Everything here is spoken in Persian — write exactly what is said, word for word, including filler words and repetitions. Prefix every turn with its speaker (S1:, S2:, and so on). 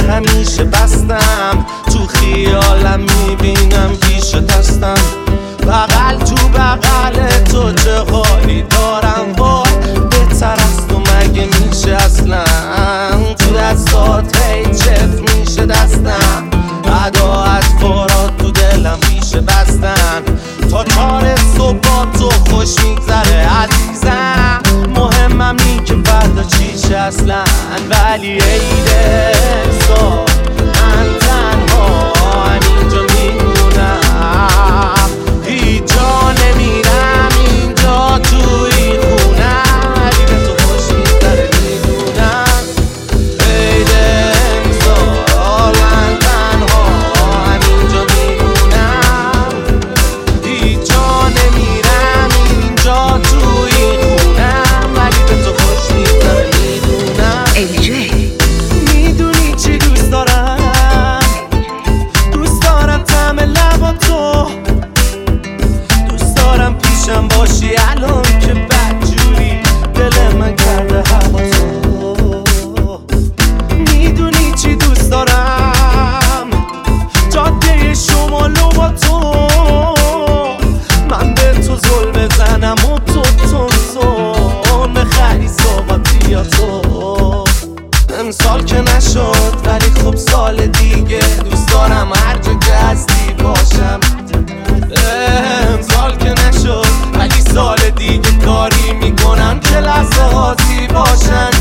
S1: همیشه بستم، تو خیالم میبینم پیش دستم، بغل تو بغل تو چه حالی دارم، وای بهتر از تو مگه میشه اصلا، تو دستات هی چف میشه دستم، ادا از فاراد تو دلم میشه بستن، تا چار صبح با تو خوش میگذره عزیزم، مهمم نی که فردا چیشه اصلا، ولی عیده سا من تنها همینجا میمونم، هیچ جا نمیرم اینجا توی خونم، ولی به تو خوش میگذره میدونم، عیده امسال من تنها همینجا میمونم، هیچ جا نمیرم اینجا توی خونم، ولی به تو خوش میگذره میدونم. میدونی چی دوست دارم، دوست دارم طعم لبا تو، دوست دارم پیشم باشی الان که بدجوری دل من کرده هوا تو، میدونی چی دوست دارم، جاده شمالو با تو، من به تو زل بزنم و تو تونسون بخری صحباتی یا تو، امسال که نشد ولی خب سال دیگه دوست دارم هر جا که هستی باشم، امسال که نشد ولی سال دیگه کاری میکنم که لحظه هاتی باشن،